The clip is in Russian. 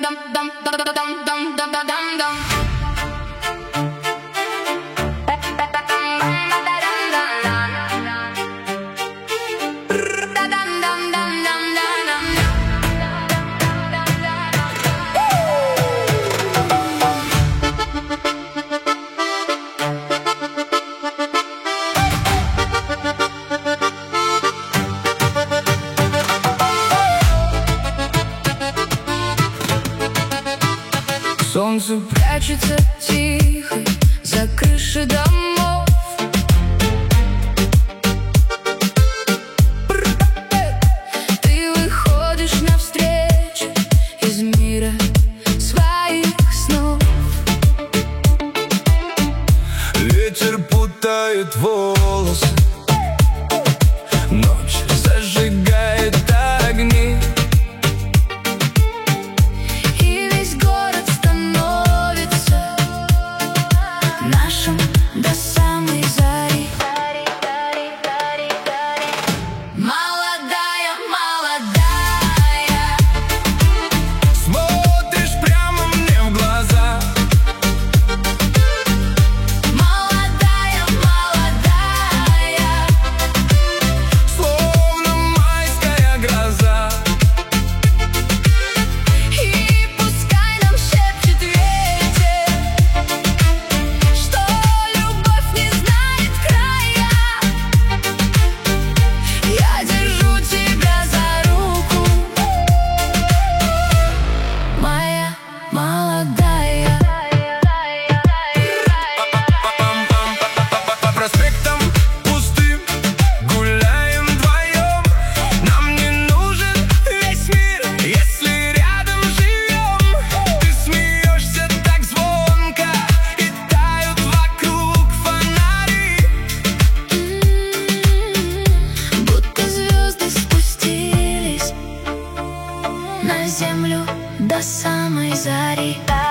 Солнце прячется тихо за крышей домов. Ты выходишь навстречу из мира своих снов. Ветер путает волосы, ночь зажигает огни. До самой зари. Молодая, молодая, Смотришь прямо мне в глаза. молодая, молодая, Словно майская гроза. и пускай нам шепчет ветер, что любовь не знает края. Я держу тебя за руку, моя молодая. По проспектам пустым гуляем вдвоем. Нам не нужен весь мир, если рядом живем. Ты смеешься так звонко, и тают вокруг фонари. Будто звезды спустились на землю до самой зари.